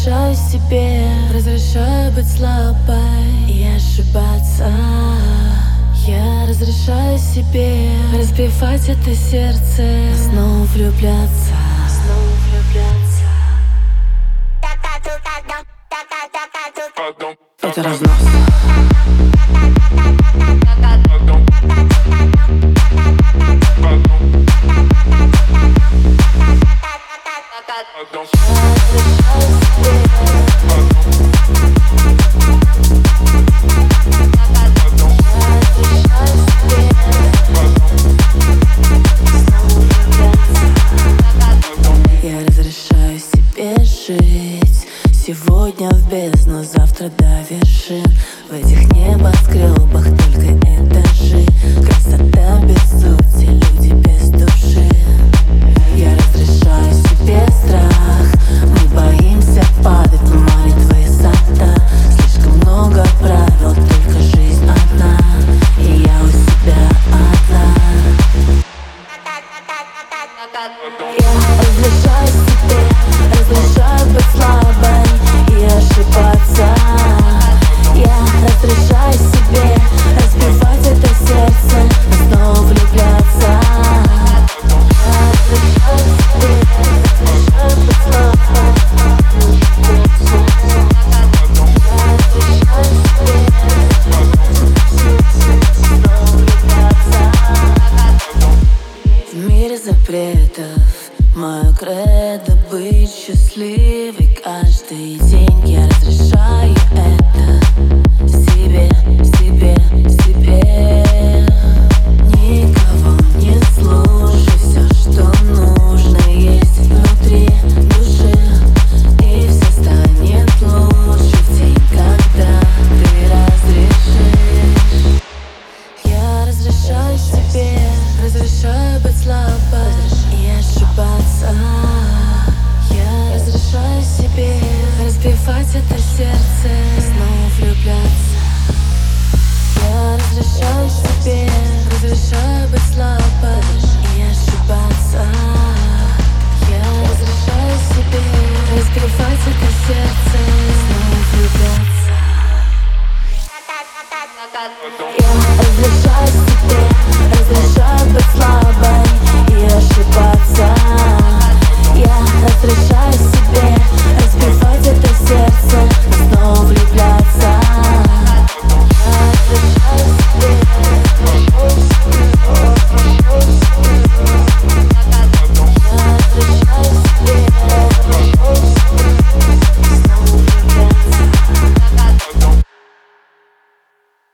разрешаю себе, разрешаю быть слабой и ошибаться. Я разрешаю себе разбивать это сердце, снова влюбляться. Это разнос. Я разрешаю себе жить сегодня в бездну, завтра до вершин. В этих небоскребах только этажи, красота без сути, люди без души. Я разрешаю себе страх, мы боимся падать, но молитва высота. Слишком много правил, только жизнь одна, и я у себя одна. Я разрешаю себе, разрешаю быть слабой и ошибаться. Я разрешаю себе разбивать это сердце, но снова влюбляться. Я разрешаю себе, разрешаю быть слабой. Я разрешаю себе снова влюбляться. В мире запретов мое кредо быть счастливой каждый день. Я разрешаю